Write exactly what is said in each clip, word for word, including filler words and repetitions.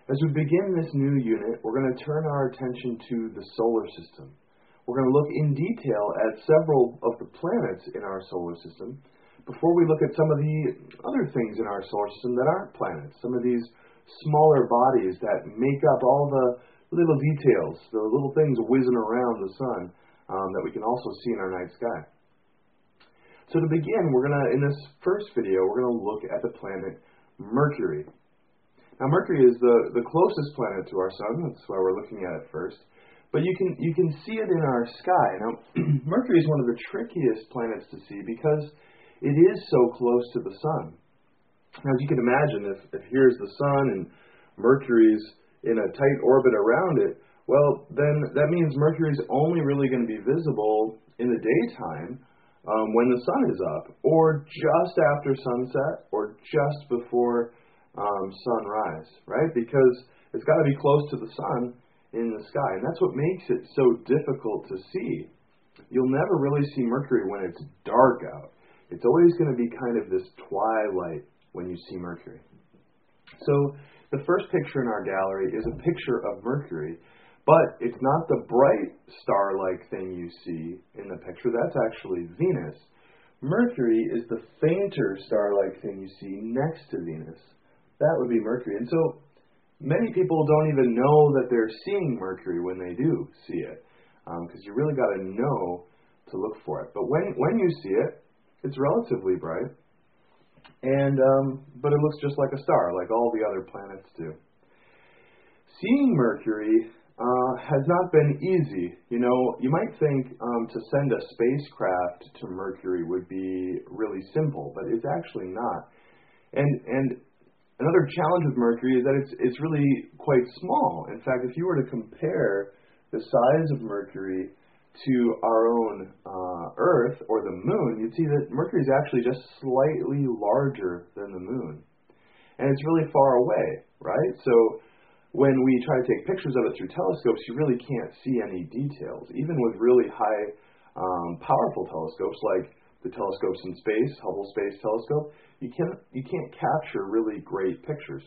As we begin this new unit, we're going to turn our attention to the solar system. We're going to look in detail at several of the planets in our solar system before we look at some of the other things in our solar system that aren't planets, some of these smaller bodies that make up all the little details, the little things whizzing around the sun um, that we can also see in our night sky. So to begin, we're going to, in this first video, we're going to look at the planet Mercury. Now, Mercury is the, the closest planet to our sun. That's why we're looking at it first. But you can you can see it in our sky. Now, Mercury is one of the trickiest planets to see because it is so close to the sun. Now, as you can imagine, if, if here's the sun and Mercury's in a tight orbit around it, well, then that means Mercury's only really going to be visible in the daytime um, when the sun is up, or just after sunset, or just before Um, sunrise, right? Because it's got to be close to the sun in the sky, and that's what makes it so difficult to see. You'll never really see Mercury when it's dark out. It's always going to be kind of this twilight when you see Mercury. So the first picture in our gallery is a picture of Mercury, but it's not the bright star-like thing you see in the picture. That's actually Venus. Mercury is the fainter star-like thing you see next to Venus. That would be Mercury. And so many people don't even know that they're seeing Mercury when they do see it, because um, you really got to know to look for it. But when when you see it, it's relatively bright, and um, but it looks just like a star, like all the other planets do. Seeing Mercury uh, has not been easy. You know, you might think um, to send a spacecraft to Mercury would be really simple, but it's actually not. And and Another challenge with Mercury is that it's it's really quite small. In fact, if you were to compare the size of Mercury to our own uh, Earth or the Moon, you'd see that Mercury is actually just slightly larger than the Moon. And it's really far away, right? So when we try to take pictures of it through telescopes, you really can't see any details. Even with really high um, powerful telescopes like the telescopes in space, Hubble Space Telescope, you can't, you can't capture really great pictures.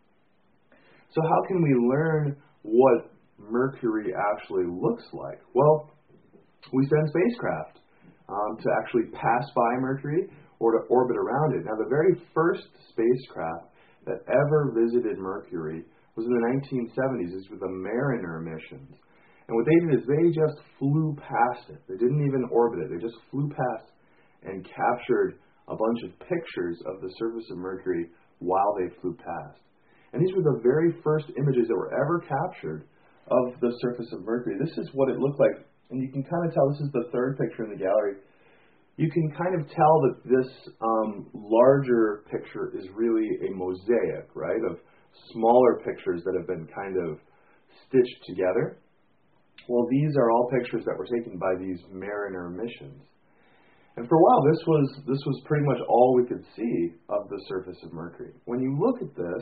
So how can we learn what Mercury actually looks like? Well, we send spacecraft um, to actually pass by Mercury or to orbit around it. Now, the very first spacecraft that ever visited Mercury was in the nineteen seventies. This was the Mariner missions. And what they did is they just flew past it. They didn't even orbit it. They just flew past and captured a bunch of pictures of the surface of Mercury while they flew past. And these were the very first images that were ever captured of the surface of Mercury. This is what it looked like. And you can kind of tell, this is the third picture in the gallery, you can kind of tell that this um, larger picture is really a mosaic, right, of smaller pictures that have been kind of stitched together. Well, these are all pictures that were taken by these Mariner missions. And for a while, this was this was pretty much all we could see of the surface of Mercury. When you look at this,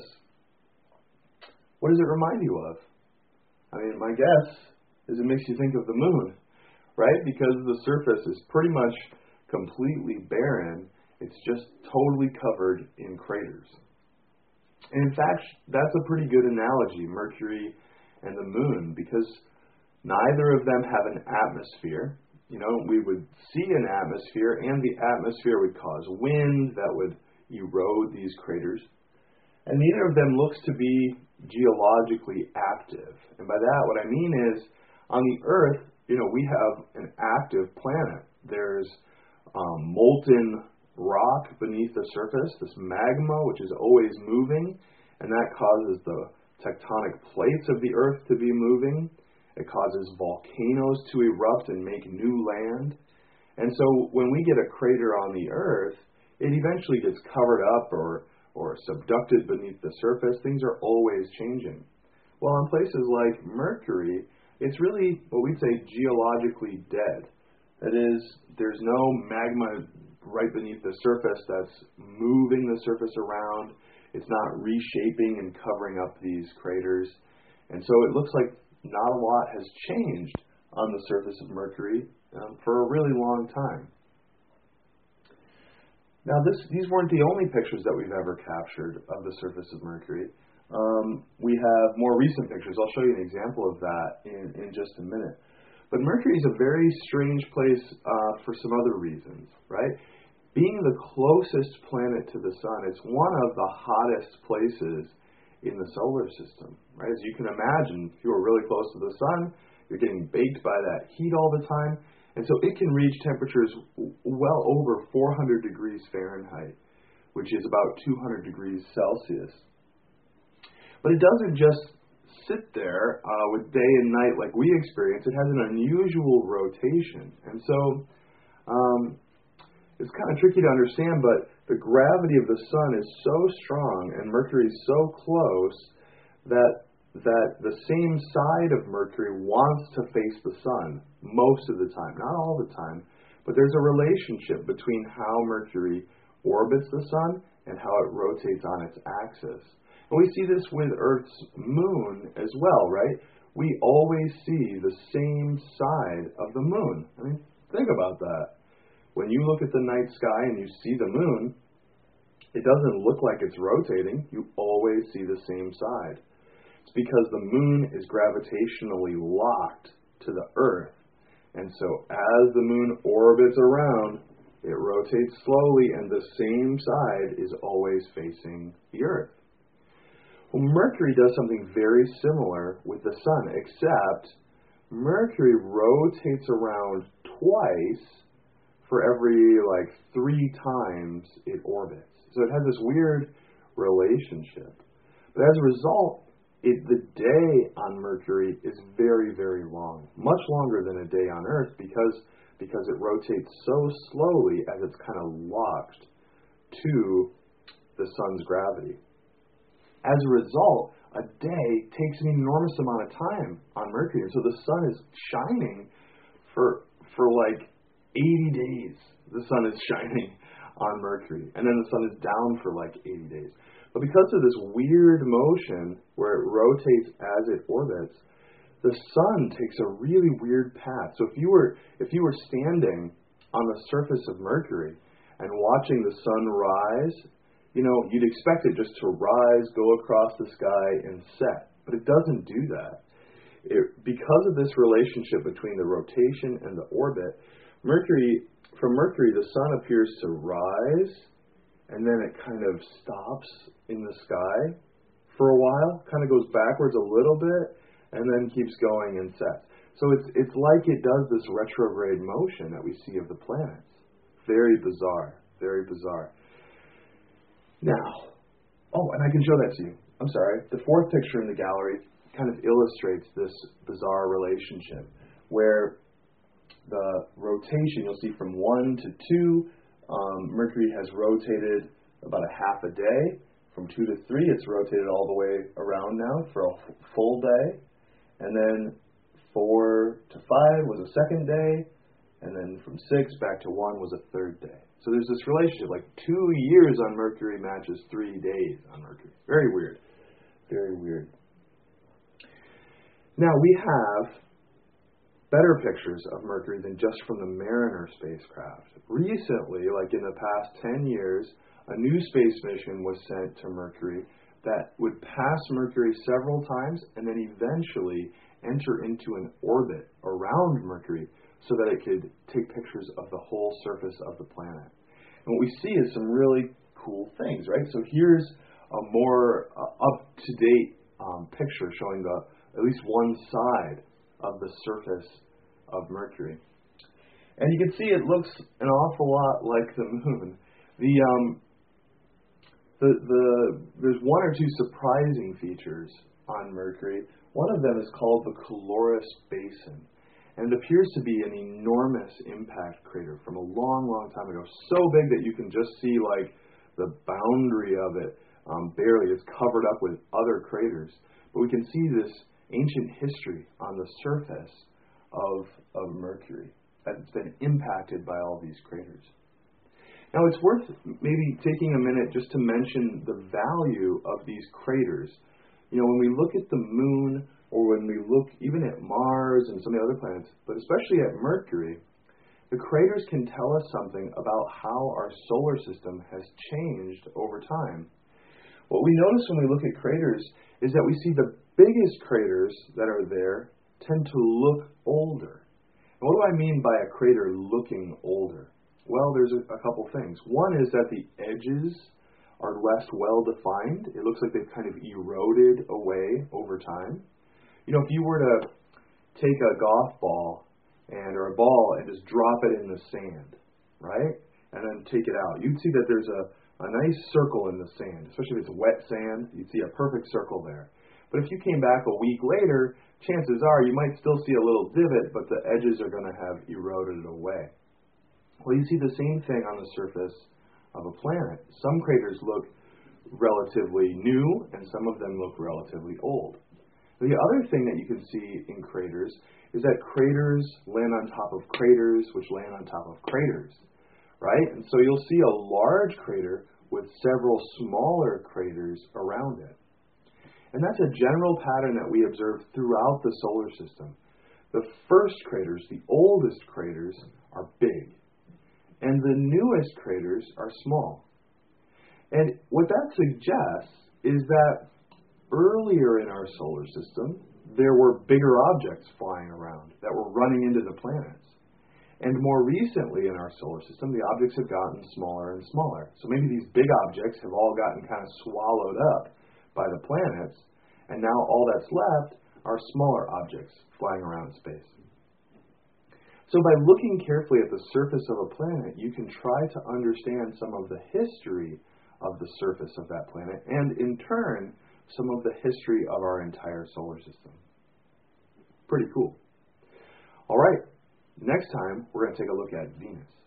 what does it remind you of? I mean, my guess is it makes you think of the moon, right? Because the surface is pretty much completely barren. It's just totally covered in craters. And in fact, that's a pretty good analogy, Mercury and the moon, because neither of them have an atmosphere. You know, we would see an atmosphere, and the atmosphere would cause wind that would erode these craters. And neither of them looks to be geologically active. And by that, what I mean is, on the Earth, you know, we have an active planet. There's um, molten rock beneath the surface, this magma, which is always moving, and that causes the tectonic plates of the Earth to be moving. It causes volcanoes to erupt and make new land. And so when we get a crater on the Earth, it eventually gets covered up or, or subducted beneath the surface. Things are always changing. Well, in places like Mercury, it's really what we'd say geologically dead. That is, there's no magma right beneath the surface that's moving the surface around. It's not reshaping and covering up these craters. And so it looks like not a lot has changed on the surface of Mercury um, for a really long time. Now, this, these weren't the only pictures that we've ever captured of the surface of Mercury. Um, we have more recent pictures. I'll show you an example of that in, in just a minute. But Mercury is a very strange place uh, for some other reasons, right? Being the closest planet to the sun, it's one of the hottest places in the solar system, right? As you can imagine, if you are really close to the sun, you're getting baked by that heat all the time. And so it can reach temperatures well over four hundred degrees Fahrenheit, which is about two hundred degrees Celsius. But it doesn't just sit there uh, with day and night like we experience. It has an unusual rotation. And so um, it's kind of tricky to understand, but the gravity of the sun is so strong and Mercury is so close that that the same side of Mercury wants to face the sun most of the time. Not all the time, but there's a relationship between how Mercury orbits the sun and how it rotates on its axis. And we see this with Earth's moon as well, right? We always see the same side of the moon. I mean, think about that. When you look at the night sky and you see the moon, it doesn't look like it's rotating. You always see the same side. It's because the moon is gravitationally locked to the Earth. And so as the moon orbits around, it rotates slowly and the same side is always facing the Earth. Well, Mercury does something very similar with the sun, except Mercury rotates around twice for every like three times it orbits. So it has this weird relationship. But as a result, it, the day on Mercury is very, very long, much longer than a day on Earth because, because it rotates so slowly as it's kind of locked to the sun's gravity. As a result, a day takes an enormous amount of time on Mercury. And so the sun is shining for for like eighty days. The sun is shining on Mercury. And then the sun is down for like eighty days. But because of this weird motion where it rotates as it orbits, the sun takes a really weird path. So if you were if you were standing on the surface of Mercury and watching the sun rise, you know, you'd expect it just to rise, go across the sky, and set. But it doesn't do that. It, because of this relationship between the rotation and the orbit, Mercury, from Mercury, the sun appears to rise, and then it kind of stops in the sky for a while, kind of goes backwards a little bit, and then keeps going and sets. So it's it's like it does this retrograde motion that we see of the planets. Very bizarre, very bizarre. Now, oh, and I can show that to you. I'm sorry. The fourth picture in the gallery kind of illustrates this bizarre relationship where the rotation, you'll see from one to two, um, Mercury has rotated about a half a day. From two to three, it's rotated all the way around now for a f- full day. And then four to five was a second day. And then from six back to one was a third day. So there's this relationship, like two years on Mercury matches three days on Mercury. Very weird. Very weird. Now we have better pictures of Mercury than just from the Mariner spacecraft. Recently, like in the past ten years, a new space mission was sent to Mercury that would pass Mercury several times and then eventually enter into an orbit around Mercury so that it could take pictures of the whole surface of the planet. And what we see is some really cool things, right? So here's a more uh, up-to-date um, picture showing the at least one side of the surface of Mercury. And you can see it looks an awful lot like the moon. The, um, the, the, there's one or two surprising features on Mercury. One of them is called the Caloris Basin. And it appears to be an enormous impact crater from a long, long time ago. So big that you can just see like the boundary of it um, barely. It's covered up with other craters. But we can see this ancient history on the surface of, of Mercury that's been impacted by all these craters. Now it's worth maybe taking a minute just to mention the value of these craters. You know, when we look at the moon, or when we look even at Mars and some of the other planets, but especially at Mercury, the craters can tell us something about how our solar system has changed over time. What we notice when we look at craters is that we see the biggest craters that are there tend to look older. And what do I mean by a crater looking older? Well, there's a, a couple things. One is that the edges are less well defined. It looks like they've kind of eroded away over time. You know, if you were to take a golf ball and or a ball and just drop it in the sand, right? And then take it out, you'd see that there's a, a nice circle in the sand, especially if it's wet sand. You'd see a perfect circle there. But if you came back a week later, chances are you might still see a little divot, but the edges are going to have eroded away. Well, you see the same thing on the surface of a planet. Some craters look relatively new, and some of them look relatively old. The other thing that you can see in craters is that craters land on top of craters, which land on top of craters, right? And so you'll see a large crater with several smaller craters around it. And that's a general pattern that we observe throughout the solar system. The first craters, the oldest craters, are big, and the newest craters are small. And what that suggests is that earlier in our solar system, there were bigger objects flying around that were running into the planets. And more recently in our solar system, the objects have gotten smaller and smaller. So maybe these big objects have all gotten kind of swallowed up by the planets, and now all that's left are smaller objects flying around in space. So by looking carefully at the surface of a planet, you can try to understand some of the history of the surface of that planet, and in turn, some of the history of our entire solar system. Pretty cool. All right, next time we're going to take a look at Venus.